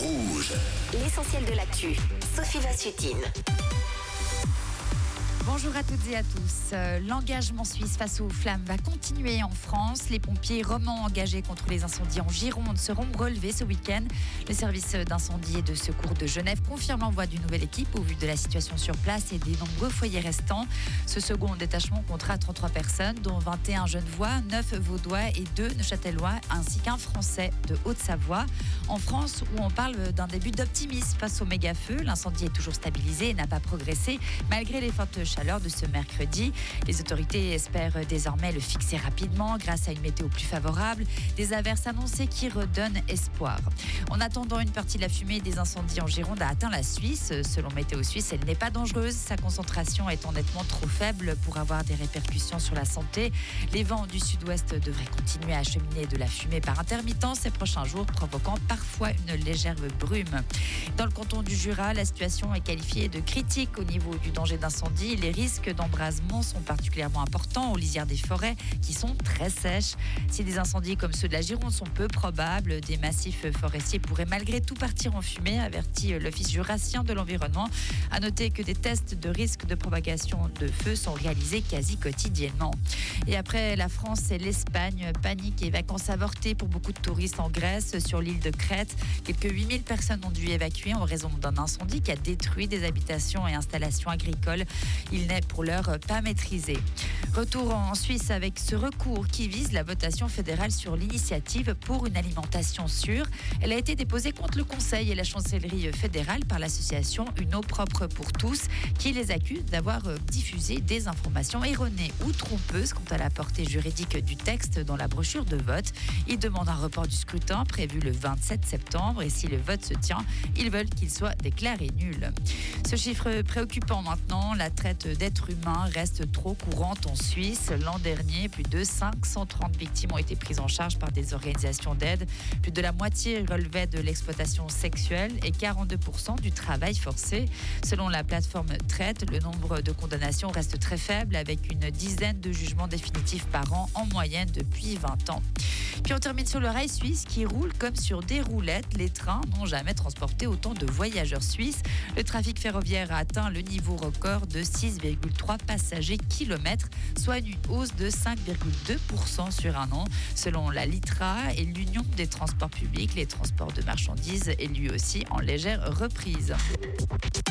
Rouge. L'essentiel de l'actu, Sophie Vassutine. Bonjour à toutes et à tous. L'engagement suisse face aux flammes va continuer en France. Les pompiers romans engagés contre les incendies en Gironde seront relevés ce week-end. Le service d'incendie et de secours de Genève confirme l'envoi d'une nouvelle équipe au vu de la situation sur place et des nombreux foyers restants. Ce second détachement comptera 33 personnes, dont 21 Genevois, 9 Vaudois et 2 Neuchâtelois, ainsi qu'un Français de Haute-Savoie. En France, où on parle d'un début d'optimisme face au méga-feu, l'incendie est toujours stabilisé et n'a pas progressé malgré les fortes chaleurs de ce mercredi. Les autorités espèrent désormais le fixer rapidement grâce à une météo plus favorable, des averses annoncées qui redonnent espoir. En attendant, une partie de la fumée des incendies en Gironde a atteint la Suisse. Selon Météo Suisse, elle n'est pas dangereuse. Sa concentration étant nettement trop faible pour avoir des répercussions sur la santé. Les vents du sud-ouest devraient continuer à acheminer de la fumée par intermittence ces prochains jours, provoquant parfois une légère brume. Dans le canton du Jura, la situation est qualifiée de critique au niveau du danger d'incendie. Les risques d'embrasement sont particulièrement importants aux lisières des forêts qui sont très sèches. Si des incendies comme ceux de la Gironde sont peu probables, des massifs forestiers pourraient malgré tout partir en fumée, avertit l'Office jurassien de l'environnement. À noter que des tests de risque de propagation de feu sont réalisés quasi quotidiennement. Et après la France et l'Espagne, panique et vacances avortées pour beaucoup de touristes en Grèce, sur l'île de Crète. Quelques 8000 personnes ont dû évacuer en raison d'un incendie qui a détruit des habitations et installations agricoles. Il n'est pour l'heure pas maîtrisé. Retour en Suisse avec ce recours qui vise la votation fédérale sur l'initiative pour une alimentation sûre. Elle a été déposée contre le Conseil et la chancellerie fédérale par l'association Une eau propre pour tous, qui les accuse d'avoir diffusé des informations erronées ou trompeuses quant à la portée juridique du texte dans la brochure de vote. Ils demandent un report du scrutin prévu le 27 septembre et si le vote se tient, ils veulent qu'il soit déclaré nul. Ce chiffre préoccupant maintenant, la traite d'êtres humains reste trop courante en Suisse. L'an dernier, plus de 530 victimes ont été prises en charge par des organisations d'aide. Plus de la moitié relevait de l'exploitation sexuelle et 42% du travail forcé. Selon la plateforme Traite, le nombre de condamnations reste très faible avec une dizaine de jugements définitifs par an en moyenne depuis 20 ans. Puis on termine sur le rail suisse qui roule comme sur des roulettes. Les trains n'ont jamais transporté autant de voyageurs suisses. Le trafic ferroviaire a atteint le niveau record de 6,3 passagers kilomètres, soit une hausse de 5,2% sur un an. Selon la LITRA et l'Union des transports publics, les transports de marchandises est lui aussi en légère reprise.